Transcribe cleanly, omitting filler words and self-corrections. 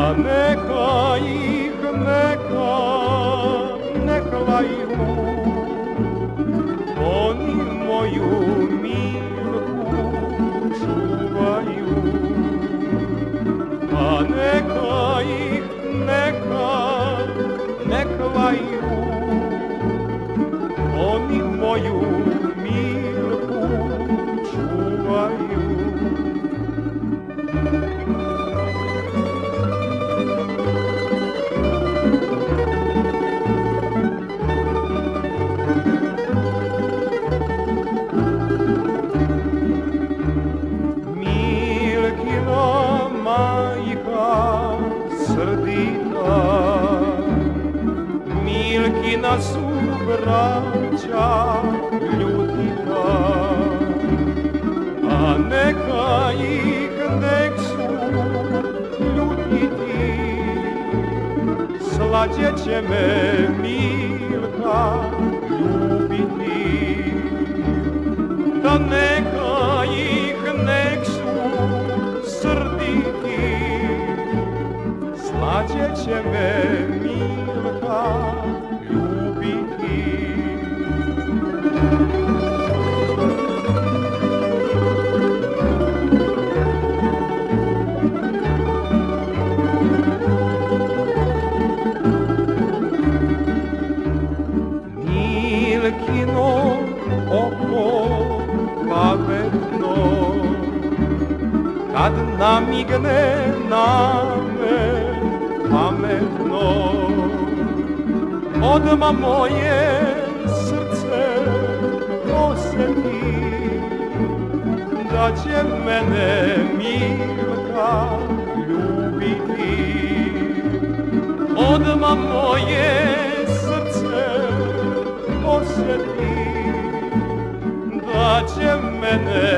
a neka ih ne klaju, oni moju Milku čuvaju, a neka ih ne klaju, oni moju Milku čuvaju. Milkina su braća ljudina, a neka ih nek su ljutiti, slađe će me Milka ljubiti. Da neka ih nek su srditi, slađe će me Milka ljubiti. Milkino oko pametno, kad namigne na me pametno, odmah moje srce osjeti da će mene Milka ljubiti. Odmah moje srce osjeti da će mene